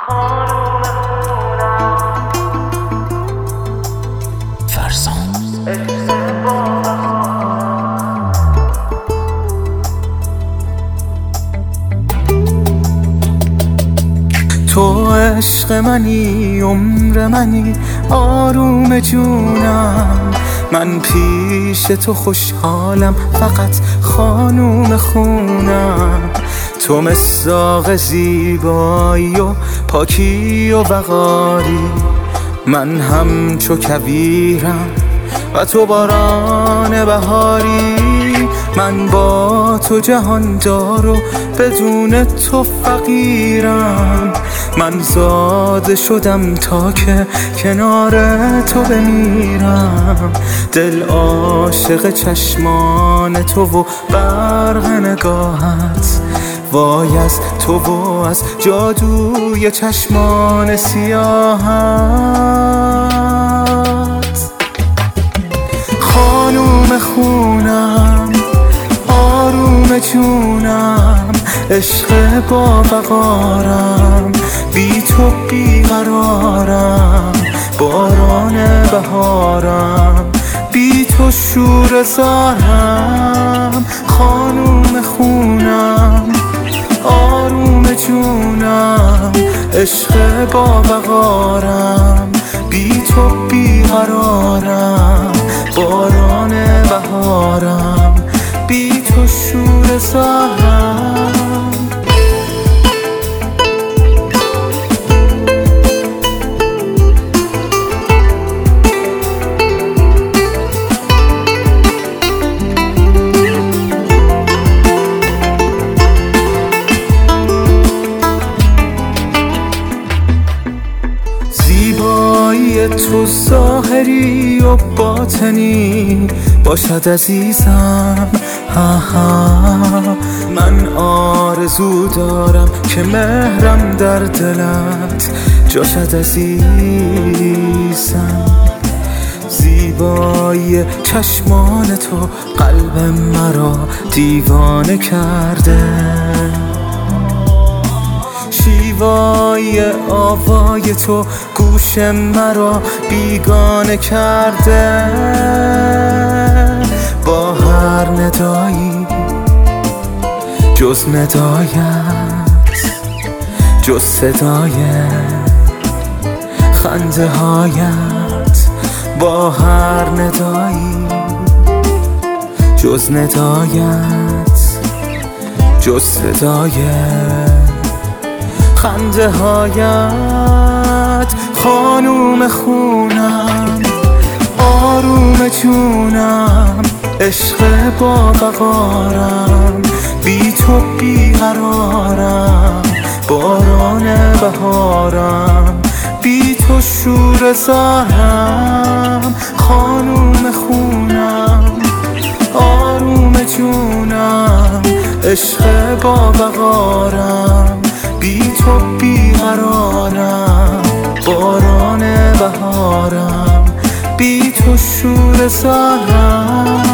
تو عشق منی، عمر منی، آروم جونم. من پیش تو خوشحالم، فقط خانوم خونم. تو مصداق زیبایی و پاکی و وقاری، من همچو کویرم و تو باران بهاری. من با تو جهاندار و بدون تو فقیرم. من زاده شدم تا که کنار تو بمیرم. دل عاشق چشمان تو و برق نگاهت، وای از تو و از جادوی چشمان سیاهت. خانوم خونم، آروم جونم، عشق با وقارم، بی تو بیقرارم. باران بهارم، بی تو شور زارم. خانوم خونم، آروم جونم، عشق با وقارم، بی تو بیقرارم. باران بهارم، بی تو شور زارم. زیبایی تو ظاهری و باطنی باشد عزیزم. من آرزو دارم که مهرم در دلت جاشد عزیزم. زیبایی چشمان تو قلب مرا دیوانه کرده، شیوای آوای تو گوش مرا بیگانه کرده. با هر ندایی جز ندایت، جز صدای خنده هایت. با هر ندایی جز ندایت، جز صدای خنده هایت. خانوم خونم، آروم جونم، عشق با وقارم، بی تو بیقرارم. باران بهارم، بی تو شور زارم. خانوم خونم، آروم جونم، عشق با وقارم، بی تو بیقرارم. باران بهارم، بی تو شور زارم.